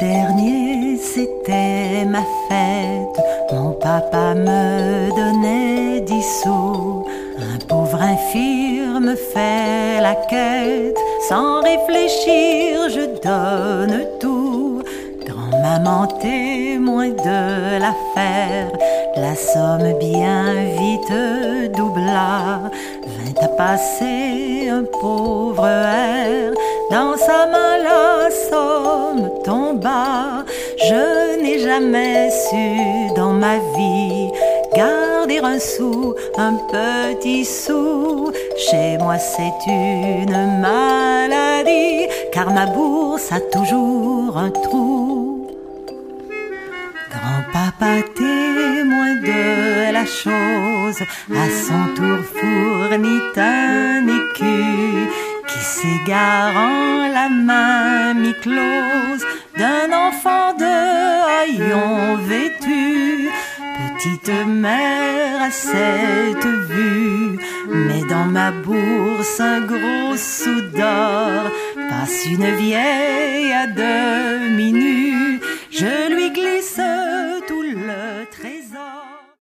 dernier, c'était ma fête. Mon papa me donnait 10 sous. Un pauvre infirme fait la quête. Sans réfléchir, je donne tout. Grand-maman témoin de l'affaire, la somme bien vite doubla. Vint à passer un pauvre air. Dans sa main la somme tomba. Je n'ai jamais su dans ma vie garder un sou, un petit sou. Chez moi c'est une maladie, car ma bourse a toujours un trou. Grand-papa témoin de la chose, à son tour fournit un écu qui s'égarant la main mi-close d'un enfant de haillons vêtu. Petite mère à cette vue, mais dans ma bourse un gros sou d'or. Passe une vieille à demi nue, je lui glisse